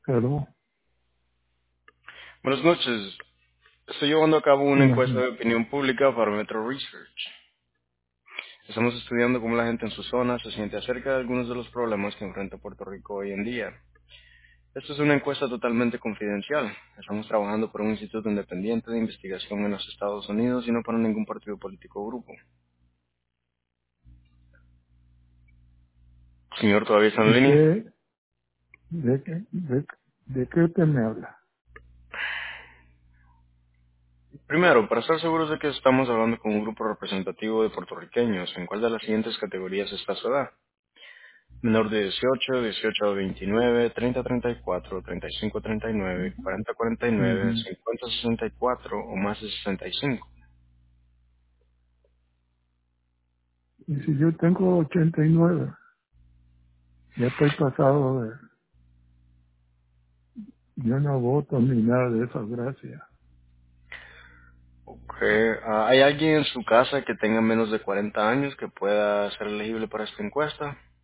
Pero, Buenas noches. Estoy llevando a cabo una bueno, encuesta de opinión pública para Metro Research. Estamos estudiando cómo la gente en su zona se siente acerca de algunos de los problemas que enfrenta Puerto Rico hoy en día. Esto es una encuesta totalmente confidencial. Estamos trabajando por un instituto independiente de investigación en los Estados Unidos y no para ningún partido político o grupo. Señor, ¿todavía está en ¿y línea? qué, de qué usted me habla? Primero, para estar seguros de que estamos hablando con un grupo representativo de puertorriqueños, ¿en cuál de las siguientes categorías está su edad? Menor de 18, 18 a 29, 30 a 34, 35 a 39, 40 a 49, Ujú. 50 a 64 o más de 65. Y si yo tengo 89, ya estoy pasado de, yo no voto ni nada de eso, gracias. Ok, ¿hay alguien en su casa que tenga menos de 40 años que pueda ser elegible para esta encuesta?